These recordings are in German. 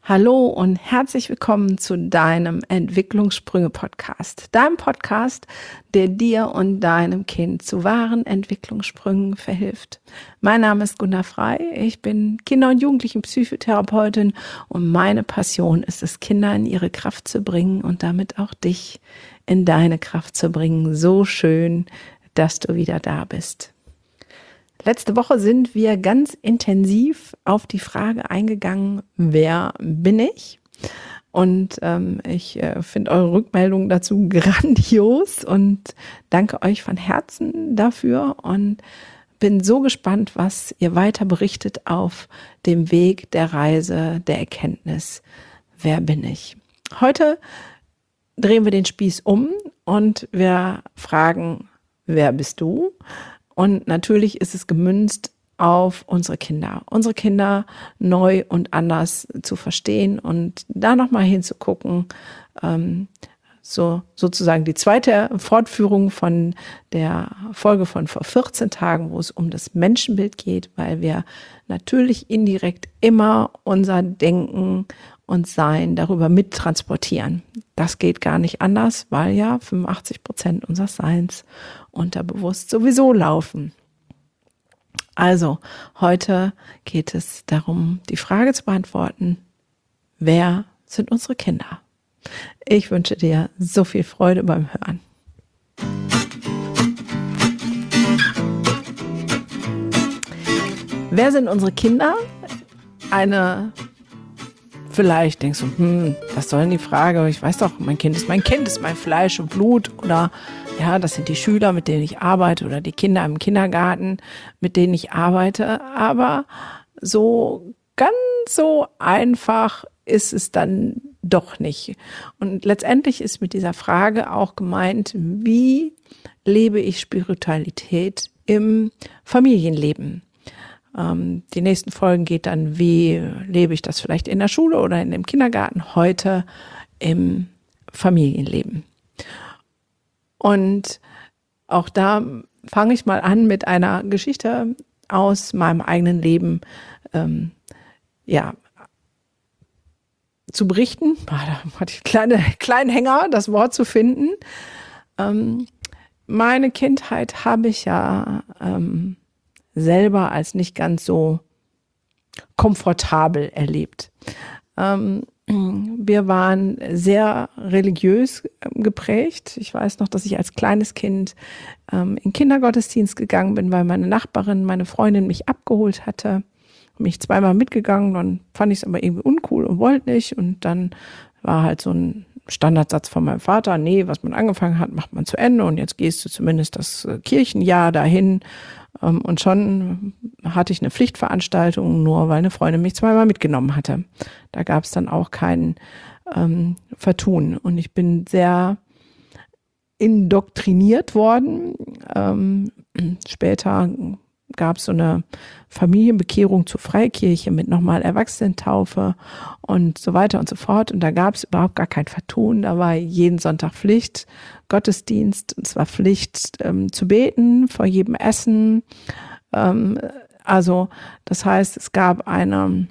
Hallo und herzlich willkommen zu deinem Entwicklungssprünge-Podcast. Deinem Podcast, der dir und deinem Kind zu wahren Entwicklungssprüngen verhilft. Mein Name ist Gunda Frei. Ich bin Kinder- und Jugendlichen-Psychotherapeutin und meine Passion ist es, Kinder in ihre Kraft zu bringen und damit auch dich in deine Kraft zu bringen. So schön, dass du wieder da bist. Letzte Woche sind wir ganz intensiv auf die Frage eingegangen, wer bin ich? Und ich finde eure Rückmeldungen dazu grandios und danke euch von Herzen dafür und bin so gespannt, was ihr weiter berichtet auf dem Weg der Reise der Erkenntnis. Wer bin ich? Heute drehen wir den Spieß um und wir fragen, wer bist du? Und natürlich ist es gemünzt auf unsere Kinder neu und anders zu verstehen und da nochmal hinzugucken, sozusagen die zweite Fortführung von der Folge von vor 14 Tagen, wo es um das Menschenbild geht, weil wir natürlich indirekt immer unser Denken und Sein darüber mittransportieren. Das geht gar nicht anders, weil ja 85% unseres Seins unterbewusst sowieso laufen. Also, heute geht es darum, die Frage zu beantworten, wer sind unsere Kinder? Ich wünsche dir so viel Freude beim Hören. Wer sind unsere Kinder? Vielleicht denkst du, was soll denn die Frage? Ich weiß doch, mein Kind ist mein Fleisch und Blut. Oder ja, das sind die Schüler, mit denen ich arbeite oder die Kinder im Kindergarten, mit denen ich arbeite. Aber so ganz so einfach ist es dann doch nicht. Und letztendlich ist mit dieser Frage auch gemeint, wie lebe ich Spiritualität im Familienleben? Die nächsten Folgen geht dann, wie lebe ich das vielleicht in der Schule oder in dem Kindergarten, heute im Familienleben. Und auch da fange ich mal an mit einer Geschichte aus meinem eigenen Leben, zu berichten. Da hatte ich kleinen Hänger, das Wort zu finden. Meine Kindheit habe ich ja selber als nicht ganz so komfortabel erlebt. Wir waren sehr religiös geprägt. Ich weiß noch, dass ich als kleines Kind in Kindergottesdienst gegangen bin, weil meine Nachbarin, meine Freundin mich abgeholt hatte. Mich zweimal mitgegangen, dann fand ich es aber irgendwie uncool und wollte nicht. Und dann war halt so ein Standardsatz von meinem Vater, nee, was man angefangen hat, macht man zu Ende und jetzt gehst du zumindest das Kirchenjahr dahin. Und schon hatte ich eine Pflichtveranstaltung, nur weil eine Freundin mich zweimal mitgenommen hatte. Da gab es dann auch kein Vertun. Und ich bin sehr indoktriniert worden. Später gab es so eine Familienbekehrung zur Freikirche mit nochmal Erwachsenentaufe und so weiter und so fort. Und da gab es überhaupt gar kein Vertun. Da war jeden Sonntag Pflicht, Gottesdienst, und zwar Pflicht zu beten vor jedem Essen. Also das heißt, es gab eine,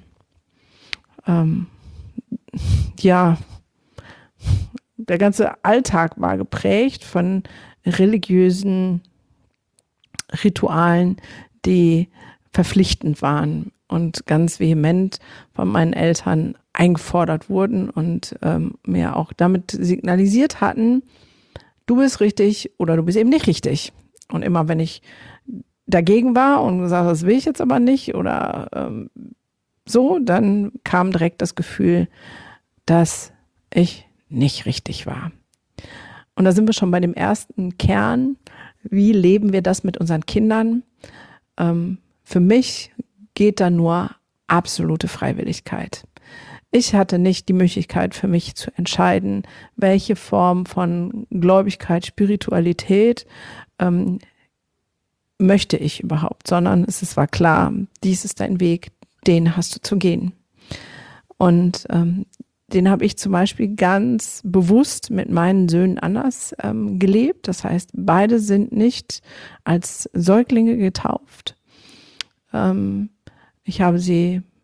der ganze Alltag war geprägt von religiösen Ritualen, die verpflichtend waren und ganz vehement von meinen Eltern eingefordert wurden und mir auch damit signalisiert hatten, du bist richtig oder du bist eben nicht richtig. Und immer wenn ich dagegen war und gesagt habe, das will ich jetzt aber nicht oder dann kam direkt das Gefühl, dass ich nicht richtig war. Und da sind wir schon bei dem ersten Kern. Wie leben wir das mit unseren Kindern? Für mich geht da nur absolute Freiwilligkeit. Ich hatte nicht die Möglichkeit für mich zu entscheiden, welche Form von Gläubigkeit, Spiritualität möchte ich überhaupt, sondern es war klar, dies ist dein Weg, den hast du zu gehen. Und den habe ich zum Beispiel ganz bewusst mit meinen Söhnen anders gelebt. Das heißt, beide sind nicht als Säuglinge getauft. Ich habe sie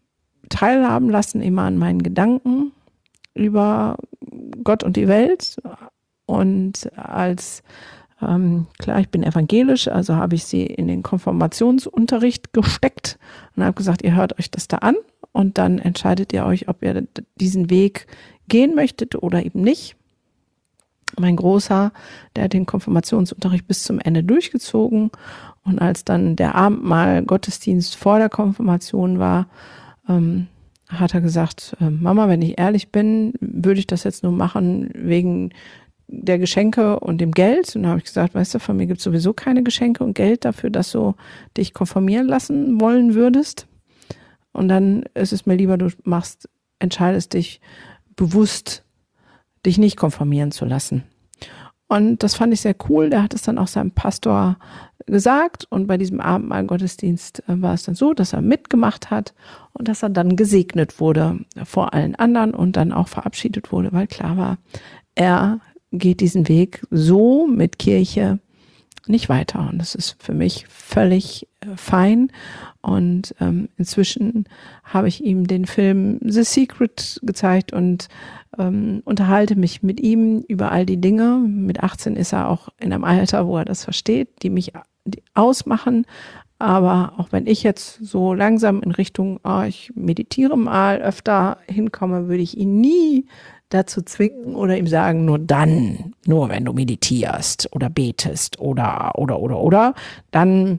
teilhaben lassen immer an meinen Gedanken über Gott und die Welt. Und klar, ich bin evangelisch, also habe ich sie in den Konfirmationsunterricht gesteckt und habe gesagt, ihr hört euch das da an und dann entscheidet ihr euch, ob ihr diesen Weg gehen möchtet oder eben nicht. Mein Großer, der hat den Konfirmationsunterricht bis zum Ende durchgezogen und als dann der Abendmahl Gottesdienst vor der Konfirmation war, hat er gesagt, Mama, wenn ich ehrlich bin, würde ich das jetzt nur machen wegen der Geschenke und dem Geld. Und da habe ich gesagt, weißt du, von mir gibt es sowieso keine Geschenke und Geld dafür, dass du dich konfirmieren lassen wollen würdest. Und dann ist es mir lieber, du entscheidest dich bewusst, dich nicht konfirmieren zu lassen. Und das fand ich sehr cool. Der hat es dann auch seinem Pastor gesagt. Und bei diesem Abendmahl-Gottesdienst war es dann so, dass er mitgemacht hat und dass er dann gesegnet wurde vor allen anderen und dann auch verabschiedet wurde, weil klar war, er geht diesen Weg so mit Kirche nicht weiter. Und das ist für mich völlig fein. Und inzwischen habe ich ihm den Film The Secret gezeigt und unterhalte mich mit ihm über all die Dinge. Mit 18 ist er auch in einem Alter, wo er das versteht, die mich ausmachen. Aber auch wenn ich jetzt so langsam in Richtung, ich meditiere mal öfter hinkomme, würde ich ihn nie dazu zwingen oder ihm sagen, nur wenn du meditierst oder betest oder, dann,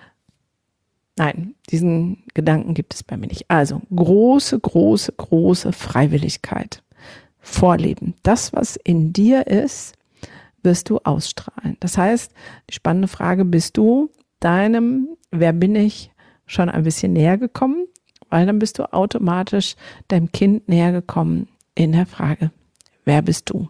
nein, diesen Gedanken gibt es bei mir nicht. Also große, große, große Freiwilligkeit. Vorleben. Das, was in dir ist, wirst du ausstrahlen. Das heißt, die spannende Frage, bist du deinem Wer bin ich schon ein bisschen näher gekommen? Weil dann bist du automatisch deinem Kind näher gekommen in der Frage, wer bist du?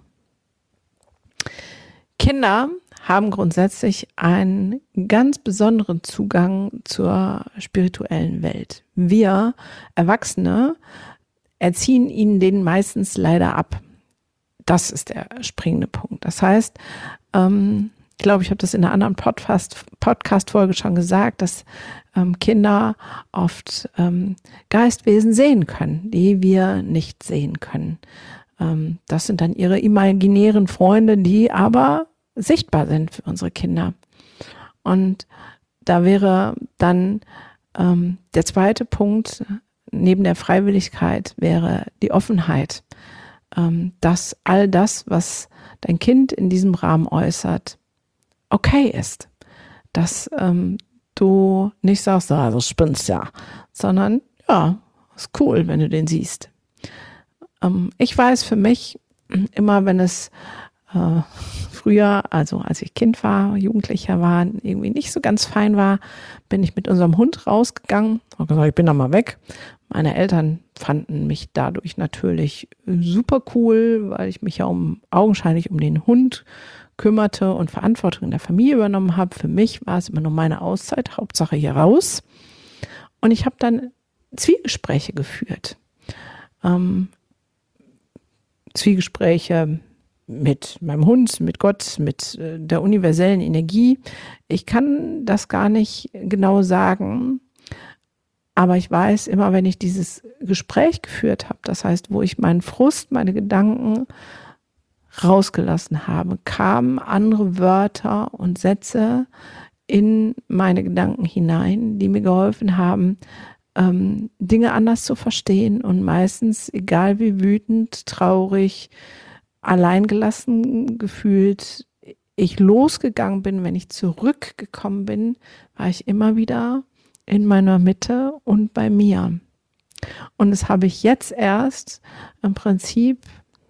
Kinder haben grundsätzlich einen ganz besonderen Zugang zur spirituellen Welt. Wir Erwachsene erziehen ihnen den meistens leider ab. Das ist der springende Punkt. Das heißt, ich glaube, ich habe das in einer anderen Podcast-Folge schon gesagt, dass Kinder oft Geistwesen sehen können, die wir nicht sehen können. Das sind dann ihre imaginären Freunde, die aber sichtbar sind für unsere Kinder. Und da wäre dann der zweite Punkt, neben der Freiwilligkeit, wäre die Offenheit, dass all das, was dein Kind in diesem Rahmen äußert, okay ist. Dass du nicht sagst, du spinnst ja, sondern ja, ist cool, wenn du den siehst. Ich weiß für mich, immer wenn es früher, also als ich Kind war, Jugendlicher war, irgendwie nicht so ganz fein war, bin ich mit unserem Hund rausgegangen, habe gesagt, ich bin da mal weg. Meine Eltern fanden mich dadurch natürlich super cool, weil ich mich ja augenscheinlich um den Hund kümmerte und Verantwortung in der Familie übernommen habe. Für mich war es immer nur meine Auszeit, Hauptsache hier raus. Und ich habe dann Zwiegespräche geführt. Zwiegespräche mit meinem Hund, mit Gott, mit der universellen Energie. Ich kann das gar nicht genau sagen, aber ich weiß immer, wenn ich dieses Gespräch geführt habe, das heißt, wo ich meinen Frust, meine Gedanken rausgelassen habe, kamen andere Wörter und Sätze in meine Gedanken hinein, die mir geholfen haben, Dinge anders zu verstehen und meistens, egal wie wütend, traurig, alleingelassen gefühlt ich losgegangen bin, wenn ich zurückgekommen bin, war ich immer wieder in meiner Mitte und bei mir. Und das habe ich jetzt erst im Prinzip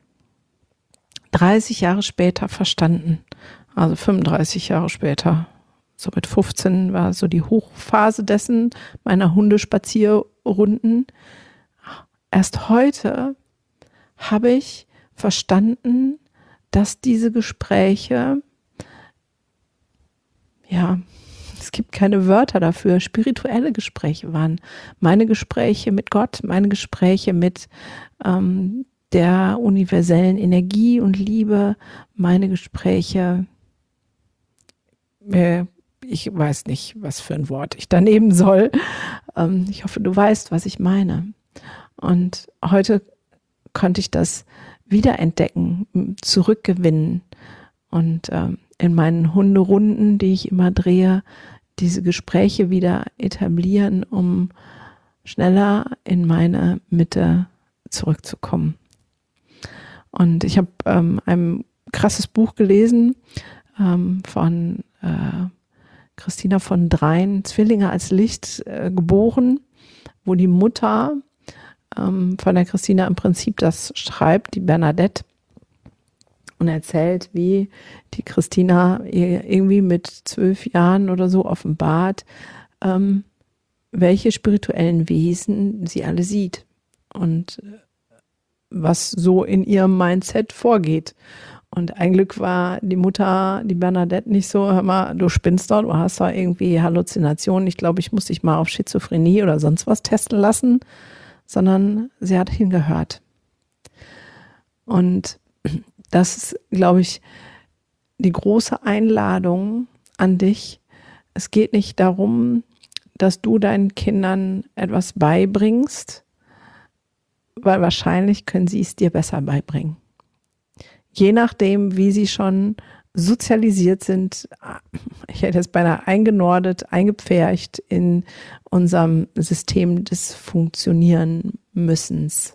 30 Jahre später verstanden, also 35 Jahre später. So mit 15 war so die Hochphase dessen, meiner Hundespazierrunden. Erst heute habe ich verstanden, dass diese Gespräche, ja, es gibt keine Wörter dafür, spirituelle Gespräche waren. Meine Gespräche mit Gott, meine Gespräche mit der universellen Energie und Liebe, meine Gespräche, ich weiß nicht, was für ein Wort ich da nehmen soll. Ich hoffe, du weißt, was ich meine. Und heute konnte ich das wiederentdecken, zurückgewinnen und in meinen Hunderunden, die ich immer drehe, diese Gespräche wieder etablieren, um schneller in meine Mitte zurückzukommen. Und ich habe ein krasses Buch gelesen von Christina von Dreien, Zwillinge als Licht geboren, wo die Mutter von der Christina im Prinzip das schreibt, die Bernadette, und erzählt, wie die Christina irgendwie mit 12 Jahren oder so offenbart, welche spirituellen Wesen sie alle sieht und was so in ihrem Mindset vorgeht. Und ein Glück war die Mutter, die Bernadette, nicht so, hör mal, du spinnst doch, du hast da irgendwie Halluzinationen, ich glaube, ich muss dich mal auf Schizophrenie oder sonst was testen lassen, sondern sie hat hingehört. Und das ist, glaube ich, die große Einladung an dich. Es geht nicht darum, dass du deinen Kindern etwas beibringst, weil wahrscheinlich können sie es dir besser beibringen. Je nachdem, wie sie schon sozialisiert sind, ich hätte es beinahe eingenordet, eingepfercht in unserem System des Funktionieren müssens.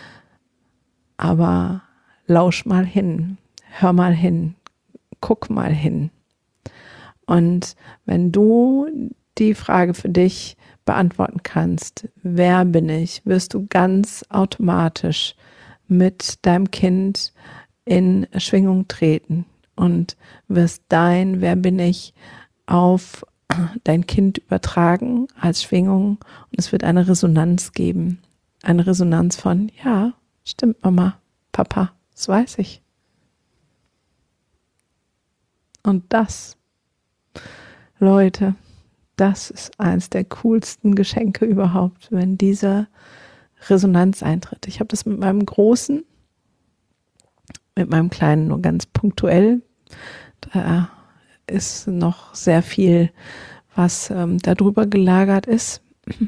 Aber lausch mal hin, hör mal hin, guck mal hin. Und wenn du die Frage für dich beantworten kannst, wer bin ich, wirst du ganz automatisch mit deinem Kind in Schwingung treten und wirst dein Wer bin ich auf dein Kind übertragen als Schwingung und es wird eine Resonanz geben. Eine Resonanz von, ja, stimmt Mama, Papa, das weiß ich. Und das, Leute, das ist eins der coolsten Geschenke überhaupt, wenn diese Resonanz eintritt. Ich habe das mit meinem Großen, mit meinem Kleinen nur ganz punktuell. Da ist noch sehr viel, was darüber gelagert ist,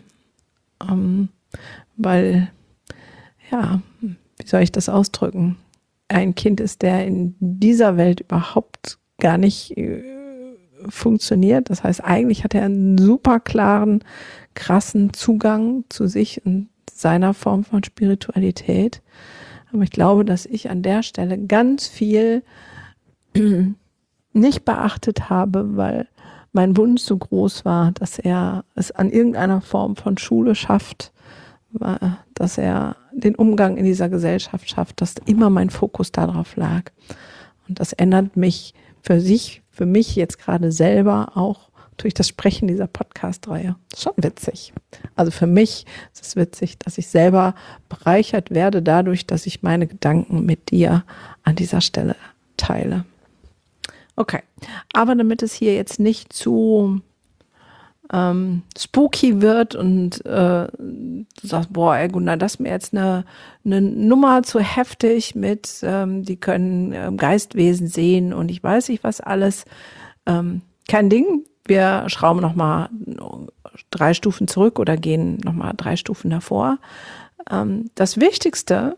weil, ja, wie soll ich das ausdrücken? Ein Kind ist, der in dieser Welt überhaupt gar nicht funktioniert. Das heißt, eigentlich hat er einen super klaren, krassen Zugang zu sich und seiner Form von Spiritualität. Aber ich glaube, dass ich an der Stelle ganz viel nicht beachtet habe, weil mein Wunsch so groß war, dass er es an irgendeiner Form von Schule schafft, dass er den Umgang in dieser Gesellschaft schafft, dass immer mein Fokus darauf lag. Und das ändert mich für mich jetzt gerade selber auch durch das Sprechen dieser Podcast-Reihe. Das ist schon witzig. Also für mich ist es witzig, dass ich selber bereichert werde dadurch, dass ich meine Gedanken mit dir an dieser Stelle teile. Okay, aber damit es hier jetzt nicht zu spooky wird und du sagst, boah, ey Gunnar, das ist mir jetzt eine Nummer zu heftig mit, die können Geistwesen sehen und ich weiß nicht was alles. Kein Ding, wir schrauben nochmal 3 Stufen zurück oder gehen nochmal 3 Stufen davor. Das Wichtigste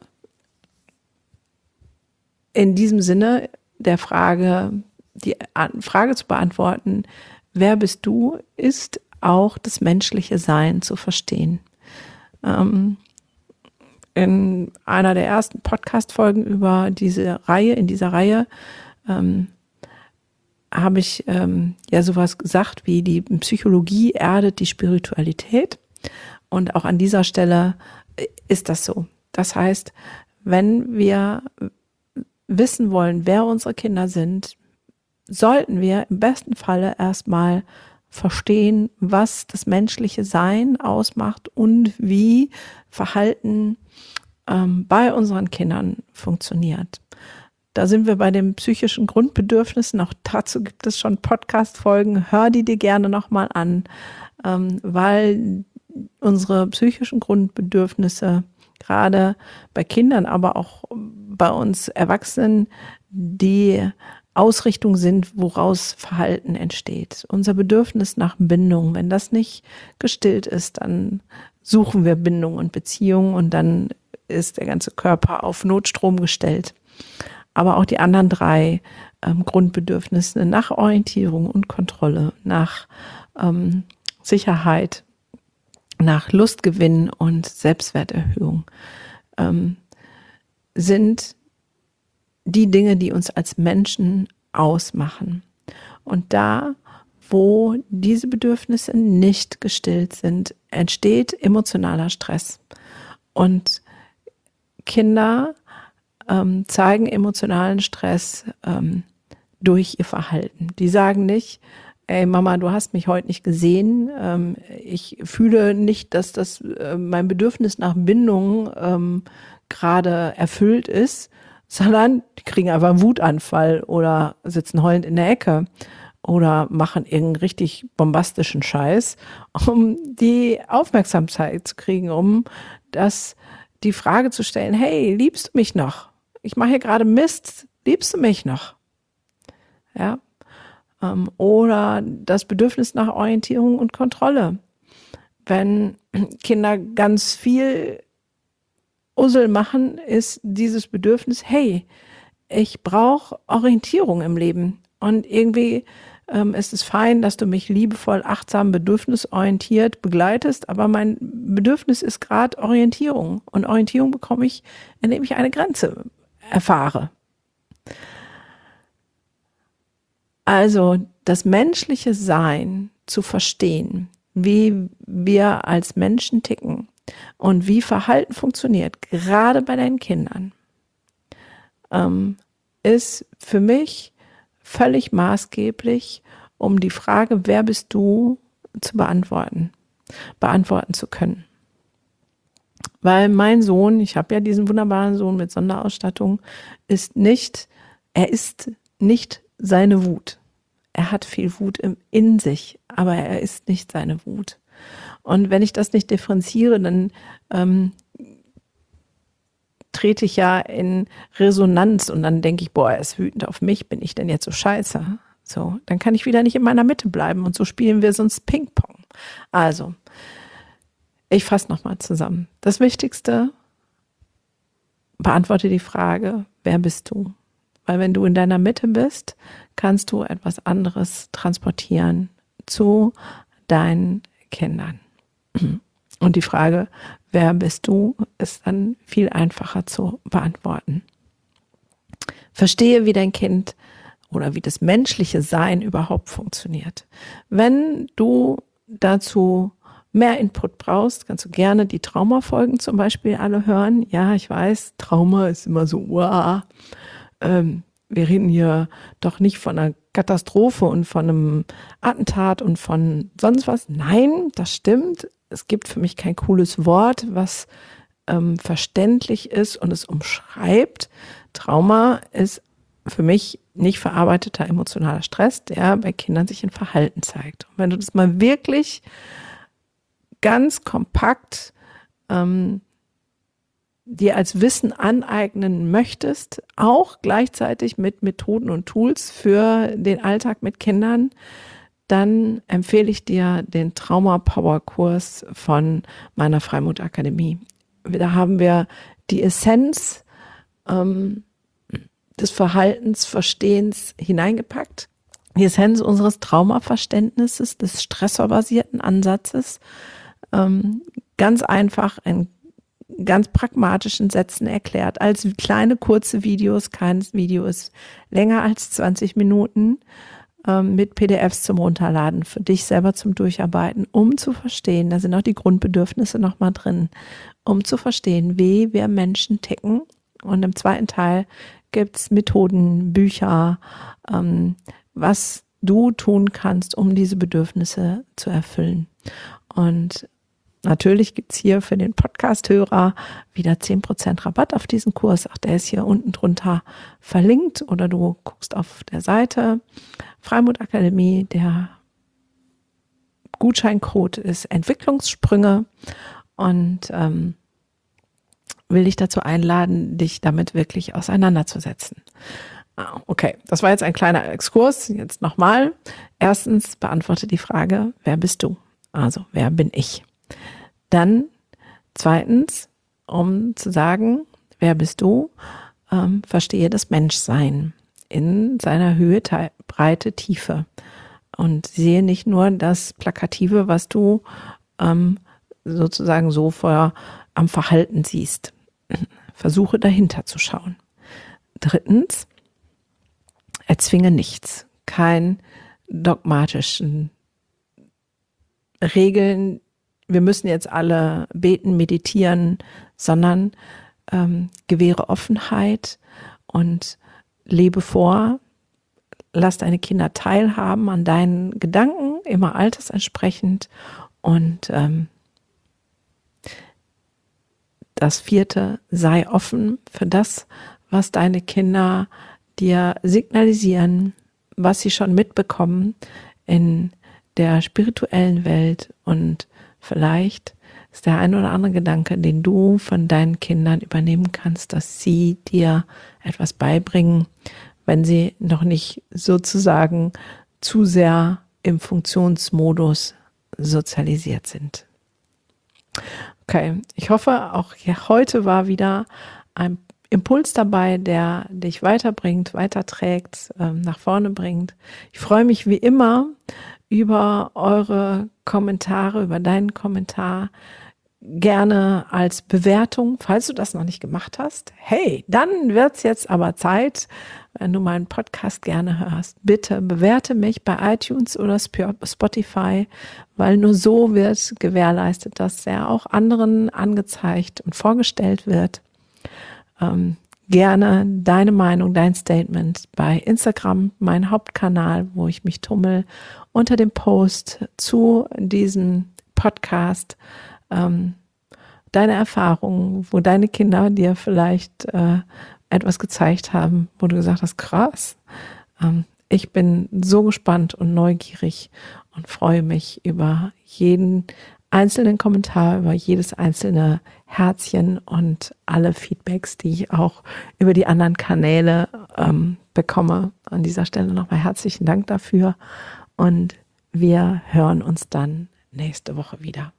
in diesem Sinne der Frage, die Frage zu beantworten, wer bist du, ist auch das menschliche Sein zu verstehen. In einer der ersten Podcast-Folgen über diese Reihe, in dieser Reihe, habe ich ja sowas gesagt wie die Psychologie erdet die Spiritualität. Und auch an dieser Stelle ist das so. Das heißt, wenn wir wissen wollen, wer unsere Kinder sind, sollten wir im besten Falle erstmal verstehen, was das menschliche Sein ausmacht und wie Verhalten bei unseren Kindern funktioniert. Da sind wir bei den psychischen Grundbedürfnissen. Auch dazu gibt es schon Podcast-Folgen. Hör die dir gerne nochmal an, weil unsere psychischen Grundbedürfnisse gerade bei Kindern, aber auch bei uns Erwachsenen, die Ausrichtung sind, woraus Verhalten entsteht. Unser Bedürfnis nach Bindung, wenn das nicht gestillt ist, dann suchen wir Bindung und Beziehung und dann ist der ganze Körper auf Notstrom gestellt. Aber auch die anderen 3 Grundbedürfnisse nach Orientierung und Kontrolle, nach Sicherheit, nach Lustgewinn und Selbstwerterhöhung sind die Dinge, die uns als Menschen ausmachen. Und da, wo diese Bedürfnisse nicht gestillt sind, entsteht emotionaler Stress. Und Kinder zeigen emotionalen Stress durch ihr Verhalten. Die sagen nicht, ey Mama, du hast mich heute nicht gesehen. Ich fühle nicht, dass das mein Bedürfnis nach Bindung gerade erfüllt ist, sondern die kriegen einfach einen Wutanfall oder sitzen heulend in der Ecke oder machen irgendeinen richtig bombastischen Scheiß, um die Aufmerksamkeit zu kriegen, um die Frage zu stellen, hey, liebst du mich noch? Ich mache hier gerade Mist, liebst du mich noch? Ja. Oder das Bedürfnis nach Orientierung und Kontrolle. Wenn Kinder ganz viel Ussel machen, ist dieses Bedürfnis, hey, ich brauche Orientierung im Leben. Und irgendwie ist es fein, dass du mich liebevoll, achtsam, bedürfnisorientiert begleitest, aber mein Bedürfnis ist gerade Orientierung. Und Orientierung bekomme ich, indem ich eine Grenze erfahre. Also das menschliche Sein zu verstehen, wie wir als Menschen ticken und wie Verhalten funktioniert, gerade bei deinen Kindern, ist für mich völlig maßgeblich, um die Frage, wer bist du, zu beantworten zu können. Weil mein Sohn, ich habe ja diesen wunderbaren Sohn mit Sonderausstattung, er ist nicht seine Wut. Er hat viel Wut in sich, aber er ist nicht seine Wut. Und wenn ich das nicht differenziere, dann trete ich ja in Resonanz und dann denke ich, boah, er ist wütend auf mich, bin ich denn jetzt so scheiße? So, dann kann ich wieder nicht in meiner Mitte bleiben und so spielen wir sonst Ping-Pong. Also, ich fasse nochmal zusammen. Das Wichtigste, beantworte die Frage, wer bist du? Weil wenn du in deiner Mitte bist, kannst du etwas anderes transportieren zu deinen Kindern. Und die Frage, wer bist du, ist dann viel einfacher zu beantworten. Verstehe, wie dein Kind oder wie das menschliche Sein überhaupt funktioniert. Wenn du dazu mehr Input brauchst, kannst du gerne die Traumafolgen zum Beispiel alle hören. Ja, ich weiß, Trauma ist immer so, wow. Wir reden hier doch nicht von einer Katastrophe und von einem Attentat und von sonst was. Nein, das stimmt. Es gibt für mich kein cooles Wort, was verständlich ist und es umschreibt. Trauma ist für mich nicht verarbeiteter emotionaler Stress, der bei Kindern sich in Verhalten zeigt. Und wenn du das mal wirklich ganz kompakt dir als Wissen aneignen möchtest, auch gleichzeitig mit Methoden und Tools für den Alltag mit Kindern, dann empfehle ich dir den Trauma-Power-Kurs von meiner Freimut-Akademie. Da haben wir die Essenz des Verhaltensverstehens hineingepackt, die Essenz unseres Traumaverständnisses, des stressorbasierten Ansatzes, ganz einfach in ganz pragmatischen Sätzen erklärt, als kleine kurze Videos. Keines Video ist länger als 20 Minuten, mit PDFs zum Runterladen, für dich selber zum Durcharbeiten, um zu verstehen, da sind auch die Grundbedürfnisse nochmal drin, um zu verstehen, wie wir Menschen ticken. Und im zweiten Teil gibt's Methoden, Bücher, was du tun kannst, um diese Bedürfnisse zu erfüllen. Und natürlich gibt's hier für den Podcast-Hörer wieder 10% Rabatt auf diesen Kurs. Auch der ist hier unten drunter verlinkt oder du guckst auf der Seite Freimut Akademie. Der Gutscheincode ist Entwicklungssprünge und will dich dazu einladen, dich damit wirklich auseinanderzusetzen. Okay, das war jetzt ein kleiner Exkurs. Jetzt nochmal. Erstens, beantworte die Frage, wer bist du? Also, wer bin ich? Dann Zweitens, um zu sagen, wer bist du, verstehe das Menschsein in seiner Höhe, Breite, Tiefe. Und sehe nicht nur das Plakative, was du sozusagen so am Verhalten siehst. Versuche dahinter zu schauen. Drittens, erzwinge nichts. Kein dogmatischen Regeln, wir müssen jetzt alle beten, meditieren, sondern gewähre Offenheit und lebe vor. Lass deine Kinder teilhaben an deinen Gedanken, immer altersentsprechend. Und das vierte, sei offen für das, was deine Kinder dir signalisieren, was sie schon mitbekommen in der spirituellen Welt. Und vielleicht ist der ein oder andere Gedanke, den du von deinen Kindern übernehmen kannst, dass sie dir etwas beibringen, wenn sie noch nicht sozusagen zu sehr im Funktionsmodus sozialisiert sind. Okay, ich hoffe, auch heute war wieder ein Impuls dabei, der dich weiterbringt, weiterträgt, nach vorne bringt. Ich freue mich wie immer über eure Kommentare, über deinen Kommentar. Gerne als Bewertung, falls du das noch nicht gemacht hast. Hey, dann wird's jetzt aber Zeit, wenn du meinen Podcast gerne hörst. Bitte bewerte mich bei iTunes oder Spotify, weil nur so wird gewährleistet, dass er auch anderen angezeigt und vorgestellt wird. Gerne deine Meinung, dein Statement bei Instagram, mein Hauptkanal, wo ich mich tummel, unter dem Post zu diesem Podcast. Deine Erfahrungen, wo deine Kinder dir vielleicht etwas gezeigt haben, wo du gesagt hast, krass. Ich bin so gespannt und neugierig und freue mich über jeden einzelnen Kommentar, über jedes einzelne Herzchen und alle Feedbacks, die ich auch über die anderen Kanäle bekomme. An dieser Stelle nochmal herzlichen Dank dafür und wir hören uns dann nächste Woche wieder.